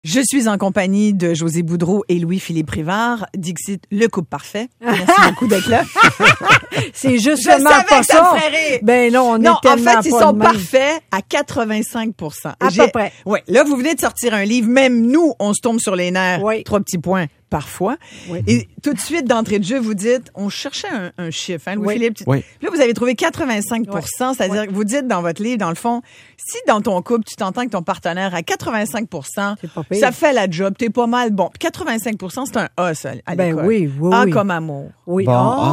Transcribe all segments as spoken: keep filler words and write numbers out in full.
Je suis en compagnie de José Boudreau et Louis-Philippe Rivard. Dixit, le couple parfait. Merci beaucoup d'être là. C'est justement Je pas que ça. ça. Me ferait rire. Ben non, on non, est tellement en fait, ils pas sont de même. parfaits à quatre-vingt-cinq pour cent. À J'ai... peu près. Ouais. Là, vous venez de sortir un livre. Même nous, on se tombe sur les nerfs. Oui. Trois petits points. Parfois. Oui. Et tout de suite, d'entrée de jeu, vous dites, on cherchait un, un chiffre, hein, Louis-Philippe? Oui. Oui. Là, vous avez trouvé quatre-vingt-cinq pour cent, Oui. c'est-à-dire Oui. que vous dites dans votre livre, dans le fond, si dans ton couple, tu t'entends que ton partenaire à quatre-vingt-cinq pour cent, C'est pas pire. ça fait la job, t'es pas mal bon. Puis quatre-vingt-cinq pour cent, c'est un A, ça, à Ben l'école. oui, oui, A oui. comme amour. Oui. Bon. Ah.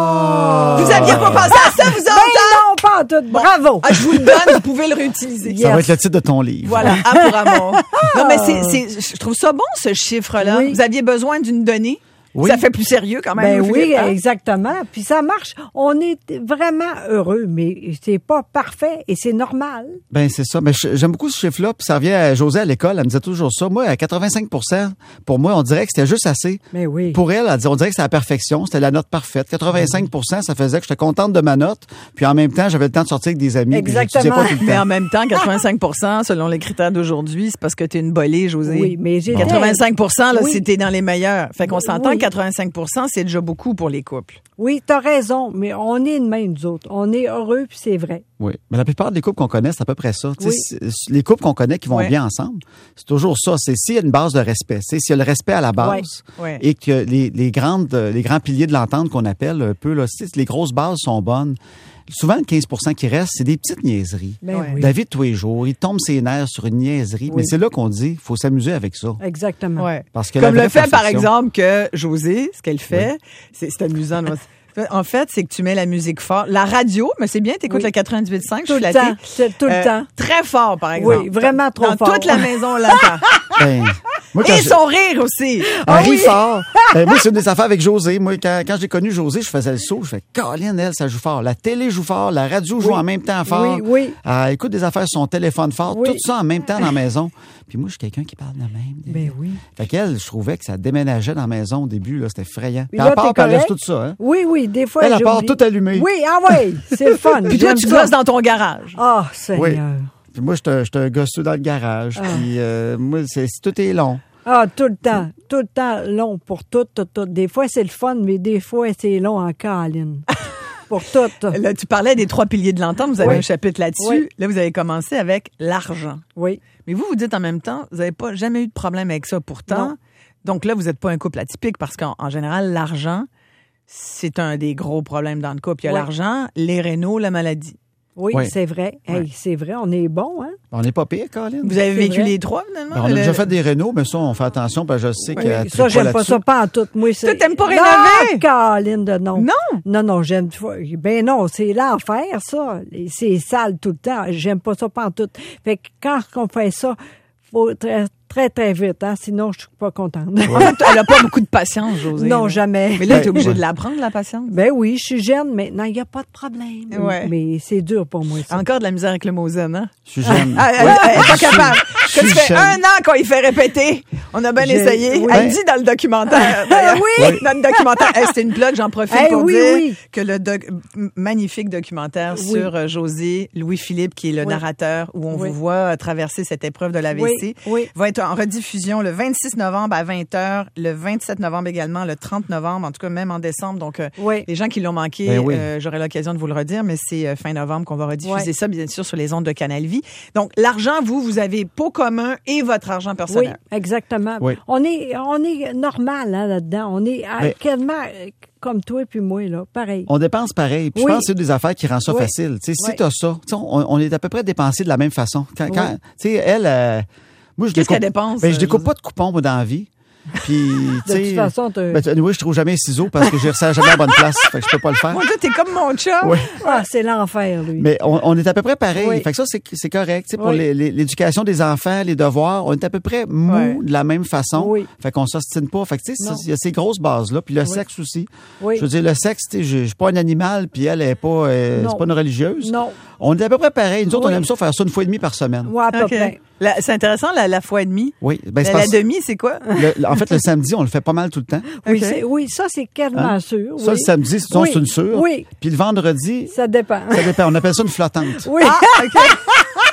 Ah. Vous aviez pas pensé à ça, vous Ben autres? non, pas en tout. Bravo. Ah, je vous le donne, vous pouvez le réutiliser. Yes. Ça va être le titre de ton livre. Voilà, A pour amour. Non, mais c'est, c'est, je trouve ça bon, ce chiffre-là. Oui. Vous aviez besoin d'une donnée? Oui. Ça fait plus sérieux quand même. Ben oui, Louis-Philippe, hein? exactement. Puis ça marche. On est vraiment heureux, mais c'est pas parfait et c'est normal. Ben c'est ça. Mais j'aime beaucoup ce chiffre-là. Puis ça revient à Josée à l'école. Elle me disait toujours ça. Moi, à quatre-vingt-cinq pour cent, pour moi, on dirait que c'était juste assez. Mais oui. Pour elle, elle disait, on dirait que c'était la perfection. C'était la note parfaite. quatre-vingt-cinq pour cent, ça faisait que j'étais contente de ma note. Puis en même temps, j'avais le temps de sortir avec des amis. puis Exactement. j'étudiais pas tout le Mais temps. en même temps, quatre-vingt-cinq pour cent, selon les critères d'aujourd'hui, c'est parce que t'es une bolée, José. Oui, mais j'ai quatre-vingt-cinq pour cent, là, Oui. c'est t'es dans les meilleurs. Fait qu'on s'entend Oui. que quatre-vingt-cinq pour cent, c'est déjà beaucoup pour les couples. Oui, t'as raison, mais on est de même, nous autres. On est heureux, puis c'est vrai. Oui. Mais la plupart des couples qu'on connaît, c'est à peu près ça. Tu sais, Oui. c'est- Les couples qu'on connaît qui vont Ouais. bien ensemble, c'est toujours ça. C'est s'il y a une base de respect. Tu sais, s'il y a le respect à la base Ouais. Ouais. et que les, les grandes, les grands piliers de l'entente qu'on appelle un peu, là, tu sais, les grosses bases sont bonnes. Souvent, le quinze pour cent qui reste, c'est des petites niaiseries. Ben Ouais. oui. David, tous les jours, il tombe ses nerfs sur une niaiserie. Oui. Mais c'est là qu'on dit, il faut s'amuser avec ça. Exactement. Ouais. Parce que Comme la le vraie fait, par perfection- exemple, que José, ce qu'elle fait, c'est, c'est amusant. moi. En fait, c'est que tu mets la musique fort. La radio, mais c'est bien, t'écoutes Oui. le quatre-vingt-dix-huit virgule cinq, je Tout suis le flattée. temps. C'est tout le Euh, temps. Très fort, par exemple. Oui, vraiment trop Dans fort. toute la maison, on l'entend. Ben, moi, quand Et je- son rire aussi. Elle Ah rit oui. fort. Ben, moi, c'est une des affaires avec José. Moi, quand, quand j'ai connu José, je faisais le saut. Je fais, Caroline, elle, ça joue fort. La télé joue fort. La radio joue Oui. en même temps fort. Oui, oui. Elle écoute des affaires sur son téléphone fort. Oui. Tout ça en même temps dans la maison. Puis moi, je suis quelqu'un qui parle de même. Ben oui. Fait qu'elle, je trouvais que ça déménageait dans la maison au début. Là, c'était effrayant. Puis là, elle part, t'es puis elle laisse correct? tout ça. Hein. Oui, oui, des fois, Elle, elle part j'oublie. tout allumée. Oui, ah oui, c'est le fun. Puis toi, J'aime tu ça. gosses dans ton garage. Ah, Seigneur. Oui. Puis moi, j'étais j'étais un gosseux dans le garage. Puis euh, moi, c'est, tout est long. Ah, tout le temps. Tout le temps long pour tout, tout, tout. Des fois, c'est le fun, mais des fois, c'est long en câline. Pour tout. Là, tu parlais des trois piliers de l'entente. Vous avez Oui. un chapitre là-dessus. Oui. Là, vous avez commencé avec l'argent. Oui. Mais vous, vous dites en même temps, vous n'avez pas jamais eu de problème avec ça. Pourtant, Non. donc là, vous n'êtes pas un couple atypique parce qu'en en général, l'argent, c'est un des gros problèmes dans le couple. Il y a Oui. l'argent, les rénaux, la maladie. Oui, Oui. c'est vrai. Hey, Ouais. c'est vrai, on est bon, hein? On n'est pas pire, Caroline. Vous avez C'est vécu vrai. les trois, finalement? Ben, on a Le- déjà fait des rénaux, mais ça, on fait attention, parce que je sais Oui. que. Ça, j'aime pas ça pas en tout. Moi, c'est... Toi, t'aimes pas Non, rénover? Caroline de non. Non? Non, non, j'aime... Ben non, c'est l'enfer, ça. C'est sale tout le temps. J'aime pas ça pas en tout. Fait que quand on fait ça, faut très, très, très vite, hein? Sinon, je suis pas contente. En fait, elle n'a pas beaucoup de patience, José. Non, là. jamais. Mais là, tu es Ouais. obligé de l'apprendre, la patience. Ben oui, je suis jeune maintenant, il n'y a pas de problème. Ouais. Mais c'est dur pour moi, ça. Encore de la misère avec le mot zen, hein? Je suis jeune. Ah, elle, elle est pas Je suis- capable. je Ça suis fait jeune. un an qu'on y fait répéter. On a bien J'ai- essayé. oui. Elle dit dans le documentaire. d'ailleurs. Oui. Dans le documentaire. Hey, c'était une plug, j'en profite Hey, pour oui, dire oui. que le doc- m- magnifique documentaire Oui. sur euh, José Louis-Philippe, qui est le Oui. narrateur, où on Oui. vous voit euh, traverser cette épreuve de l'A V C, Oui, oui. va être en rediffusion le vingt-six novembre à vingt heures, le vingt-sept novembre également, le trente novembre, en tout cas même en décembre. Donc, euh, Oui. les gens qui l'ont manqué, Ben oui. euh, j'aurai l'occasion de vous le redire, mais c'est euh, fin novembre qu'on va rediffuser Ouais. ça, bien sûr, sur les ondes de Canal Vie. Donc, l'argent, vous, vous avez pot commun et votre argent Oui, personnel. exactement. Oui. On est, on est normal hein, là-dedans. On est à- Mais- quasiment euh, comme toi et puis moi, là, pareil. On dépense pareil. Puis Oui. je pense que c'est une des affaires qui rend ça Oui. facile. Tu sais, si Oui. tu as ça, tu sais, on, on est à peu près dépensé de la même façon. Quand, quand- Oui. tu sais, elle, euh, moi, je Qu'est-ce découpe. qu'elle dépense, Ben, je euh, découpe José? pas de coupons, moi, dans la vie. Puis, tu De sais. toute façon, t'as- Ben, tu- anyway, je trouve jamais un ciseau parce que je resserre jamais à la bonne place. Fait que je peux pas le faire. Mon Dieu, t'es comme mon chat. Oui. Ah, c'est l'enfer, lui. Mais on, on est à peu près pareil. Oui. Fait que ça, c'est, c'est correct. Tu sais, pour Oui. les- les- l'éducation des enfants, les devoirs, on est à peu près mou Ouais. de la même façon. Oui. Fait qu'on s'ostine pas. Fait que, tu sais, Non. il y a ces grosses bases-là. Puis le Oui. sexe aussi. Oui. Je veux dire, le sexe, tu sais, je je suis pas un animal, puis elle est pas, euh, Non. c'est pas une religieuse. Non. On est à peu près pareil. Nous autres, Oui. on aime ça faire ça une fois et demie par semaine. Ouais, à peu OK. près. La- c'est intéressant, la, la fois et demie. Oui. Ben, c'est La, la parce- demi, c'est quoi? le- en fait, le samedi, on le fait pas mal tout le temps. Oui, OK. c'est- oui, ça, c'est quasiment Hein? sûr. Ça, oui. le samedi, sinon, Oui. c'est une sûre. Oui, Puis le vendrante, ça dépend. ça dépend. On appelle ça une flottante. Oui. Ah, OK.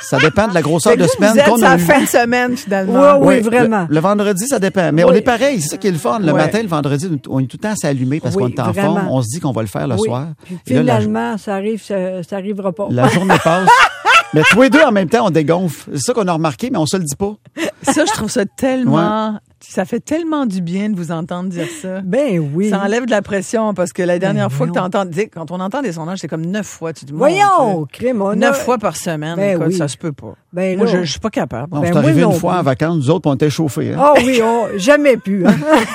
Ça dépend de la grosseur Fait que de vous, semaine vous êtes qu'on sur a la eu. fin de semaine, finalement. Oui, Oui, vraiment. Le, le vendredi, ça dépend. Mais Oui. on est pareil, c'est ça qui est le fun. Le Ouais. matin, le vendredi, on est tout le temps assez allumé parce Oui, qu'on est en vraiment. forme. On se dit qu'on va le faire le Oui. soir. Puis Et là, la- finalement, ça arrive, ça, ça arrivera pas. La journée passe. Mais tous les deux, en même temps, on dégonfle. C'est ça qu'on a remarqué, mais on se le dit pas. Ça, je trouve ça tellement... Ça fait tellement du bien de vous entendre dire ça. Ben oui. Ça enlève de la pression parce que la dernière Ben fois que tu voyons. entends... Quand on entend des sondages, c'est comme neuf fois. Tu dis, mon Voyons, Dieu, crime, on a- neuf fois par semaine. Ben Écoute, oui. ça se peut pas. Ben Moi, là. je, je suis pas capable. On Ben, s'est moi arrivé non une fois plus. en vacances, nous autres, puis on était chauffés. Hein? Ah oui, on, jamais pu. Hein?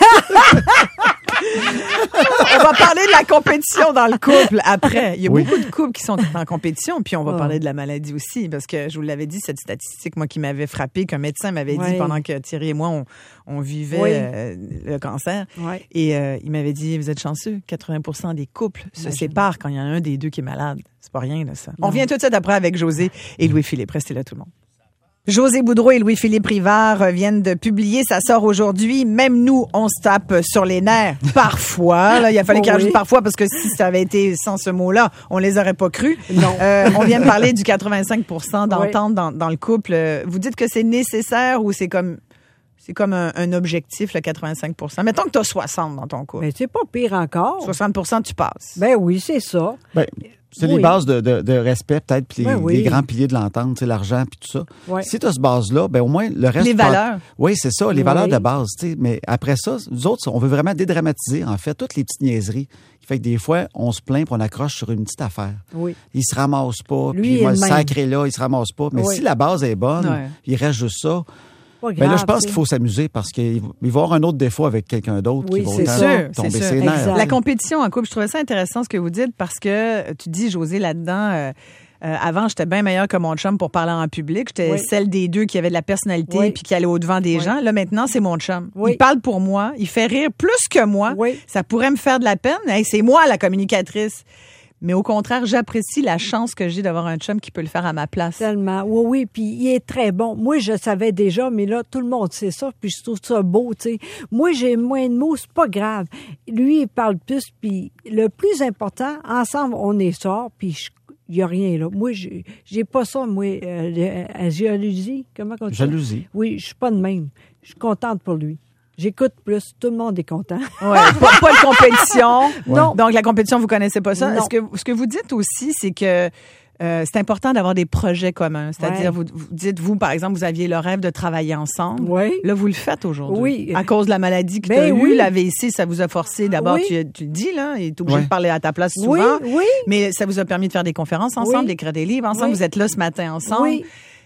On va parler de la compétition dans le couple après. Il y a Oui. beaucoup de couples qui sont en compétition, puis on va Ah. parler de la maladie aussi, parce que je vous l'avais dit, cette statistique, moi, qui m'avait frappé, qu'un médecin m'avait dit Ouais. pendant que Thierry et moi, on, on vivait Oui. euh, le cancer. Ouais. Et euh, il m'avait dit, vous êtes chanceux, quatre-vingts pour cent des couples se Imagine. séparent quand il y en a un des deux qui est malade. C'est pas rien, là, ça. Non. On revient tout de suite après avec José et Louis-Philippe. Restez là, tout le monde. José Boudreau et Louis-Philippe Rivard viennent de publier, ça sort aujourd'hui. Même nous, on se tape sur les nerfs. Parfois, là, il a fallu Oh qu'il rajoute oui. parfois parce que si ça avait été sans ce mot-là, on les aurait pas cru. Non. Euh, on vient de parler du quatre-vingt-cinq pour cent d'entente dans, dans le couple. Vous dites que c'est nécessaire ou c'est comme c'est comme un, un objectif, le quatre-vingt-cinq pour cent. Mettons que tu as soixante dans ton couple. Mais c'est pas pire encore. soixante pour cent, tu passes. Ben oui, c'est ça. Ben, c'est Oui. les bases de, de, de respect, peut-être, puis les, Ben oui. les grands piliers de l'entente, tu sais, l'argent, puis tout ça. Ouais. Si tu as ce base-là, ben au moins, le reste... Les part- valeurs. Oui, c'est ça, les Oui. valeurs de base, tu sais. Mais après ça, nous autres, on veut vraiment dédramatiser, en fait, toutes les petites niaiseries. Qui fait que des fois, on se plaint puis on accroche sur une petite affaire. Oui. Il se ramasse pas, Lui, puis il est moi, le le même. sacré là, il se ramasse pas. Mais Oui. si la base est bonne, Ouais. il reste juste ça. Pas Ben grave, là, je pense tu qu'il faut s'amuser parce qu'il va il va y avoir un autre défaut avec quelqu'un d'autre Oui, qui va c'est autant sûr, tomber c'est sûr. ses nerfs. Exact. La compétition en couple, je trouvais ça intéressant ce que vous dites parce que tu dis, José, là-dedans, euh, euh, avant, j'étais bien meilleure que mon chum pour parler en public. J'étais Oui. celle des deux qui avait de la personnalité Oui. puis qui allait au-devant des Oui. gens. Là, maintenant, c'est mon chum. Oui. Il parle pour moi. Il fait rire plus que moi. Oui. Ça pourrait me faire de la peine. Hey, c'est moi, la communicatrice. Mais au contraire, j'apprécie la chance que j'ai d'avoir un chum qui peut le faire à ma place. Tellement. Oui, oui, puis il est très bon. Moi, je savais déjà, mais là, tout le monde sait ça, puis je trouve ça beau, tu sais. Moi, j'ai moins de mots, c'est pas grave. Lui, il parle plus, puis le plus important, ensemble, on est sort, puis il n'y a rien là. Moi, j'ai j'ai pas ça, moi, euh, la jalousie, comment on dit ça? Jalousie. Oui, je suis pas de même. Je suis contente pour lui. J'écoute plus, tout le monde est content. Ouais, pas, pas de compétition. Non. Donc, la compétition, vous connaissez pas ça. Non. Ce que, ce que vous dites aussi, c'est que euh, c'est important d'avoir des projets communs. C'est-à-dire, Ouais. vous, vous dites, vous, par exemple, vous aviez le rêve de travailler ensemble. Oui. Là, vous le faites aujourd'hui. Oui. À cause de la maladie que Ben tu as eue, oui. la V I C, ça vous a forcé. D'abord, Oui. tu, tu le dis, là, il est obligé Ouais. de parler à ta place souvent. Oui, oui. Mais ça vous a permis de faire des conférences ensemble, Oui. d'écrire des livres ensemble. Oui. Vous êtes là ce matin ensemble. Oui.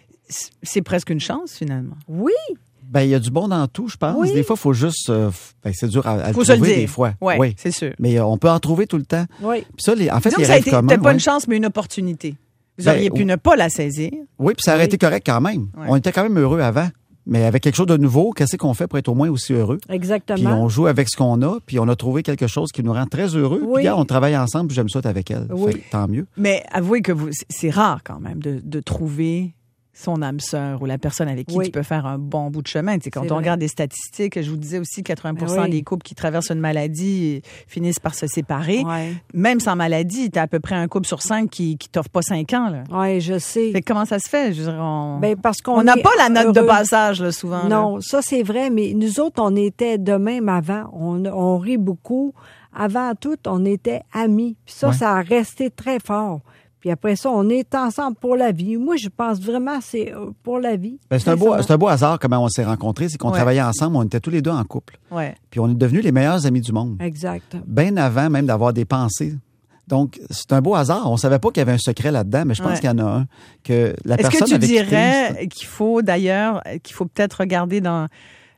C'est presque une chance, finalement. Oui. Ben, il y a du bon dans tout, je pense. Oui. Des fois, il faut juste... euh, f- ben, c'est dur à, à le Faut se le trouver dire. des fois. Ouais, oui, c'est sûr. Mais euh, on peut en trouver tout le temps. Oui. Puis ça, les, en fait, Disons les que ça a rêves été, communs... peut-être pas ouais. une chance, mais une opportunité. Vous Ben, auriez pu ou- ne pas la saisir. Oui, puis ça aurait Oui. été correct quand même. Ouais. On était quand même heureux avant. Mais avec quelque chose de nouveau, qu'est-ce qu'on fait pour être au moins aussi heureux? Exactement. Puis on joue avec ce qu'on a, puis on a trouvé quelque chose qui nous rend très heureux. Oui. Puis regarde, on travaille ensemble, puis j'aime ça être avec elle. Oui. Fait que tant mieux. Mais avouez que vous, c'est- c'est rare quand même de, de trouver son âme sœur ou la personne avec qui Oui. tu peux faire un bon bout de chemin. Tu sais, quand C'est on vrai. regarde des statistiques, je vous disais aussi quatre-vingts pour cent Oui. des couples qui traversent une maladie finissent par se séparer. Ouais. Même sans maladie, tu as à peu près un couple sur cinq qui qui t'offre pas cinq ans. Là. Oui, je sais. Fait que comment ça se fait? Je veux dire, on Ben, parce qu'on on n'a est pas la note de heureux. passage là, souvent. là. Non, ça c'est vrai, mais nous autres, on était de même avant. On, on rit beaucoup. Avant tout, on était amis. Puis ça, Ouais. ça a resté très fort. Puis après ça, on est ensemble pour la vie. Moi, je pense vraiment que c'est euh, pour la vie. Ben, c'est un beau, ça. c'est un beau hasard comment on s'est rencontrés. C'est qu'on Ouais. travaillait ensemble, on était tous les deux en couple. Ouais. Puis on est devenus les meilleurs amis du monde. Exact. Bien avant même d'avoir des pensées. Donc, c'est un beau hasard. On savait pas qu'il y avait un secret là-dedans, mais je pense Ouais. qu'il y en a un. Que la Est-ce que personne tu avec qui dirais qu'il faut d'ailleurs, qu'il faut peut-être regarder dans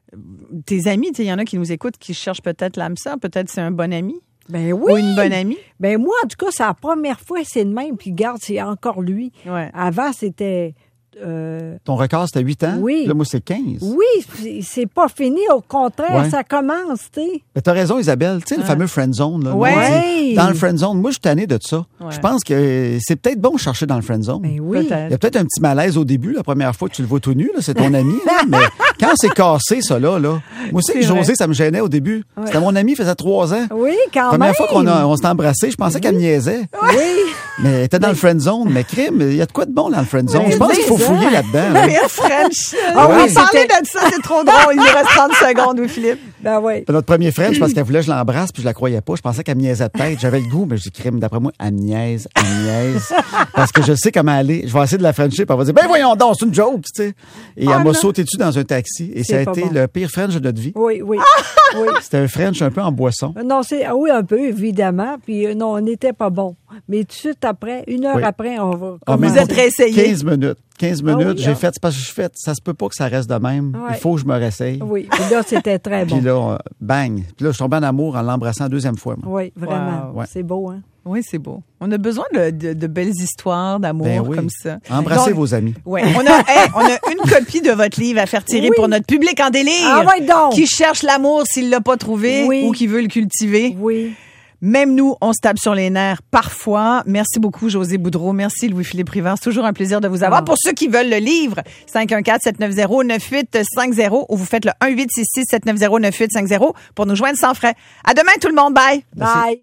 tes amis, tu sais, il y en a qui nous écoutent, qui cherchent peut-être l'âme sœur, peut-être c'est un bon ami Ben oui. ou une bonne amie. Ben moi, en tout cas, c'est la première fois, c'est le même. Puis garde, c'est encore lui. Ouais. Avant, c'était... euh, Ton record, c'était huit ans. Oui. Là, moi, c'est quinze. oui, c'est- c'est pas fini. Au contraire, Ouais. ça commence, tu sais. Mais t'as raison, Isabelle. Tu sais, le Ah. fameux friend zone. Là, Ouais. Nous, on dit, Ouais. Dans le friend zone, moi, je suis tanné de ça. Ouais. Je pense que c'est peut-être bon de chercher dans le friend zone. Ben oui. Peut-être. Il y a peut-être un petit malaise au début, la première fois que tu le vois tout nu, là, c'est ton ami, là, mais Quand c'est cassé, ça, là, là. Moi aussi, C'est José, vrai. ça me gênait au début. Ouais. C'était mon ami, il faisait trois ans. Oui, quand Première même. fois qu'on a, on s'est embrassé, je pensais qu'elle me niaisait. Oui. Mais elle était dans le friend zone. Mais crime, il y a de quoi de bon dans le friend zone. Oui, Je pense qu'il faut c'est ça. fouiller là-dedans. là. Mais French. Ah on oui, va parler c'était- de ça, c'est trop drôle. Il nous reste trente secondes, Louis-Philippe. Ben oui. Puis notre premier French, parce qu'elle voulait que je l'embrasse, puis je la croyais pas. Je pensais qu'elle me niaisait de tête. J'avais le goût, mais j'ai dit, crime, d'après moi, elle me niaise, elle me niaise. Parce que je sais comment elle est. Je vais essayer de la Frencher, puis elle va dire, ben voyons donc, c'est une joke, tu sais. Et Ah, elle m'a non. sauté dessus dans un taxi. Et C'est ça a pas été bon. le pire French de notre vie. Oui, oui. oui. C'était un French un peu en boisson. Non, c'est ah oui, un peu, évidemment. Puis euh, non, on n'était pas bon. Mais tout de suite après, une heure Oui. après, on va. Ah, mais Vous êtes réessayé. quinze minutes. quinze minutes, Ah oui, j'ai ah. fait, c'est parce que je fais, ça se peut pas que ça reste de même. Ouais. Il faut que je me réessaye. Oui, puis là, c'était très bon. Puis là, euh, bang. Puis là, je suis tombé en amour en l'embrassant la deuxième fois. Moi. Oui, vraiment. Wow. Ouais. C'est beau, hein? Oui, c'est beau. On a besoin de, de, de belles histoires d'amour Ben oui. comme ça. Embrassez Donc, vos amis. Ouais. On a, hey, on a une copie de votre livre à faire tirer Oui. pour notre public en délire. Ah ouais, donc. Qui cherche l'amour s'il l'a pas trouvé Oui. ou qui veut le cultiver. Oui. Même nous, on se tape sur les nerfs parfois. Merci beaucoup, José Boudreau. Merci, Louis-Philippe Rivard. C'est toujours un plaisir de vous avoir. Ah. Pour ceux qui veulent le livre, cinq un quatre, sept neuf zéro, neuf huit cinq zéro ou vous faites le un huit six six, sept neuf zéro, neuf huit cinq zéro pour nous joindre sans frais. À demain, tout le monde. Bye. Bye.